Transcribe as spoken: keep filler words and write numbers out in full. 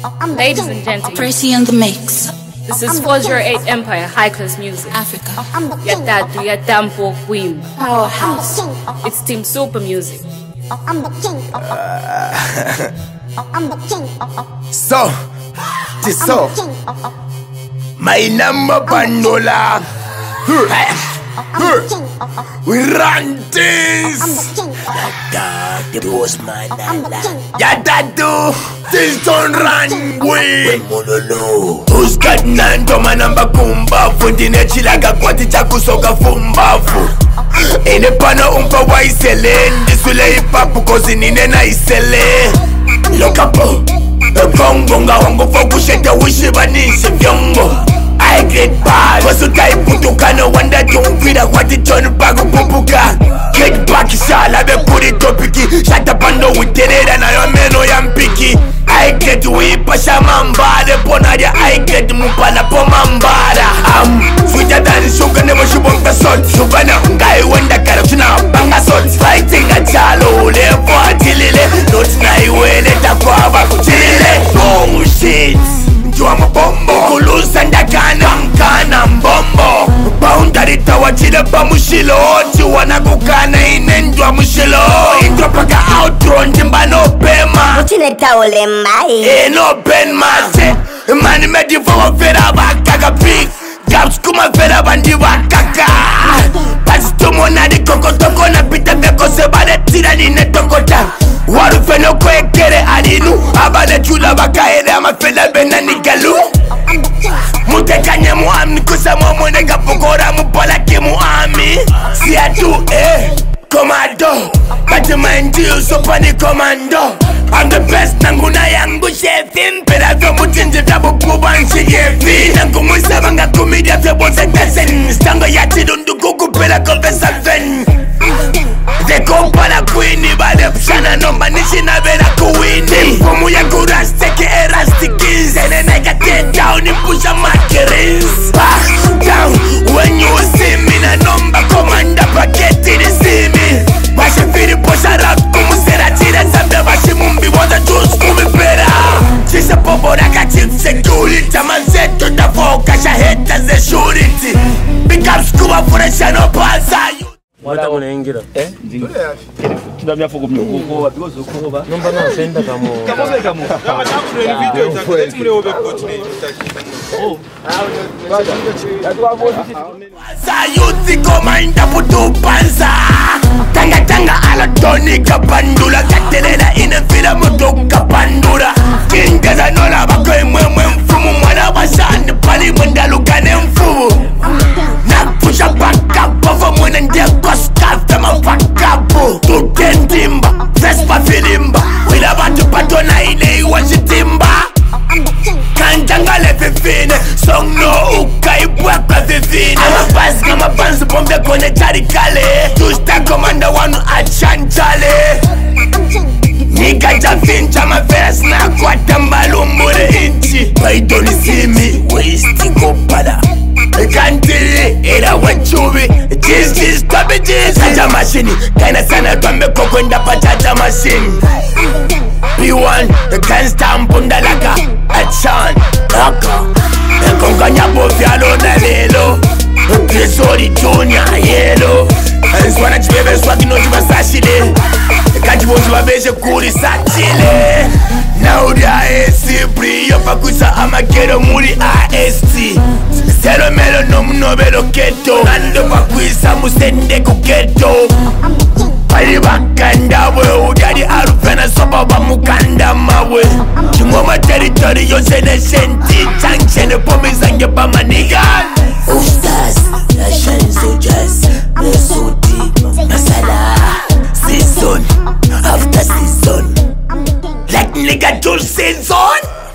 Ladies and gentlemen, Pressy on the mix. this is four oh eight Empire High Class Music. Africa. Yatatu Yatampo Queen Powerhouse. It's Team Super Music. So, this so my number bandola. We run things. Yada, the boss man. Yada do. Things don't run way. Mololo. Who's got nine to my number kumbafu? Dine chilaga kwati chakusoka fumbafu. Ene pana umpa wa isele. Ndisule ipapu kozi nine na isele. Lokapo Kongo nga wango fokusheta wishi banishe vyongo I get bad Wasu taiputuka no wanda jumvira kwa tichoni bago pupuka Get back shala be puri topiki Shata pando witerera na yomeno ya mpiki I get wipa shamambare Ponaria I get mupana pomambara Am Fuja dani shuka nebo shubonga sot Shubana ungai wenda kara chuna banga sot Fighting a chalo ulevo atilile Not na iwele takwa baku chilile Oh shit Njua mbombo Kulusa ndakana mkana mbombo Boundary tawa chile pa mushilo Oti wanakukana ine njua mushilo Indwa paka outro njimba no pema Uchile taole mai Eh no pen mase Mani mediva wa vera wakaka big Gaps kuma vera bandi wakaka Pasi tumo na di koko toko na pita veko sebade tira nine toko ta Waru feno kwe kere alinu Abale chula waka ere ama fela bena nigalu Mute kanye muami kusa mwamone kapokora mupola ki muami Siya tu eh Commando Bati mind you so pani commando I'm the best nanguna yangu shefi Mpira vyo mutinji vyabu kuba nshigefi Nangu mwisa banga kumidia vyo bonse tesen Stango yati dundu kukupela konfesa ven Deko pala kwini bade pshana nomba nishi na vera kuwini Mfumu ya kurasteke erastikiz Ene nega get down impusha makerins Back down when you see me na nomba komanda paketi ni see me Bashi firi posha rap kumusera chile Sambe bashi mumbi waza juice kumipera Chise popo raka chief security Manzeto tafoka shaheta ze shuriti Big ups kuwa furesha no pasa Wata munaingira eh njingi kidamya fuko mnyoko wa because ukoba nomba na senda kamo kamo kamo kama tabu ni video itakuwa mle obe coach ni oh Sayuti komanda putu panza Tanga tanga ala toni kapandula Katelela ina fila moto kapandura Kingaza nola bako imwe mwe mfumu Mwana wasani pali mwenda lukane mfumu Nakpusha baka pova mwene ndia koskafta mafakapu Tukendimba, Vespa filimba Wila batu patona ile iwa jitimba Kanjangale vivine Song no uka ibwekwa vivine Ama basi kama banzi pombe kone charikale Tusta komanda wanu achanchale Nika jafincha mafera sna kwa tambalu mbure inchi Baidoni simi, waisti kopala Kantili, ila wachubi Cheese, cheese, tobe cheese Chacha machini, kaina sana twambe koko ndapa chacha machini P one, can't stand punda laka Achan, laka Konga nyapo vyalo na lelo Kesori junior, yellow Nswana chibebe swagi no jiba sashile Kanji bonji wabeje kuri sachile Naudi A S C Brio pakusa amakero muri A S T Sero melo no mnobelo keto Nando pakuisa musende kuketo Pali bakanda we Udari arufena sopa wa mukanda mawe Chingoma territory yose ne senti Changshene pomi zange pa maniga Ustaz, la shanzo jazz, mesoti, masala. Season, after season Like nigga two season